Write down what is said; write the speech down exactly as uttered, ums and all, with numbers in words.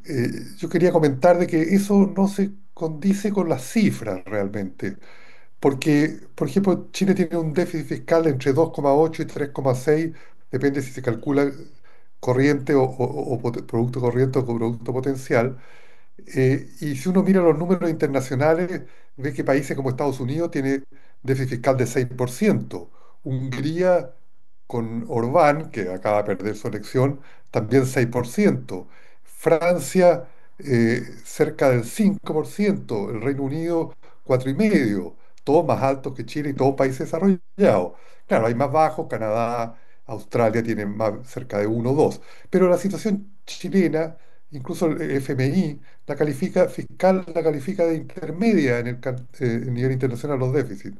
eh, yo quería comentar de que eso no se condice con las cifras realmente. Porque, por ejemplo, Chile tiene un déficit fiscal entre dos coma ocho y tres coma seis, depende si se calcula corriente o, o- o pot- producto corriente o producto potencial. Eh, y si uno mira los números internacionales, ve que países como Estados Unidos tiene déficit fiscal de seis por ciento. Hungría, con Orbán, que acaba de perder su elección, también seis por ciento. Francia, eh, cerca del cinco por ciento. El Reino Unido, cuatro coma cinco por ciento. Todos más altos que Chile y todos países desarrollados. Claro, hay más bajos, Canadá, Australia tienen más cerca de uno o dos. Pero la situación chilena, incluso el F M I, la califica fiscal, la califica de intermedia en el can- eh, en nivel internacional los déficits.